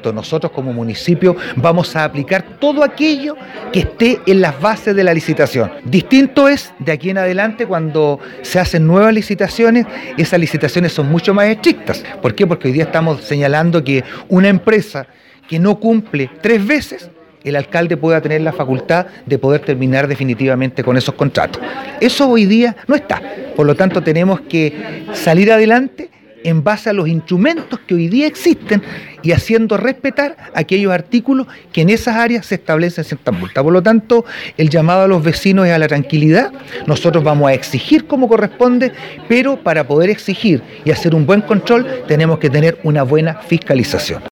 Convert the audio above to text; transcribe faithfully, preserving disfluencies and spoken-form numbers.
supuesto, nosotros como municipio vamos a aplicar todo aquello que esté en las bases de la licitación. Distinto es de aquí en adelante cuando se hacen nuevas licitaciones, esas licitaciones son mucho más estrictas. ¿Por qué? Porque hoy día estamos señalando que una empresa que no cumple tres veces, el alcalde pueda tener la facultad de poder terminar definitivamente con esos contratos. Eso hoy día no está. Por lo tanto, tenemos que salir adelante en base a los instrumentos que hoy día existen y haciendo respetar aquellos artículos que en esas áreas se establecen ciertas multas. Por lo tanto, el llamado a los vecinos es a la tranquilidad. Nosotros vamos a exigir como corresponde, pero para poder exigir y hacer un buen control tenemos que tener una buena fiscalización.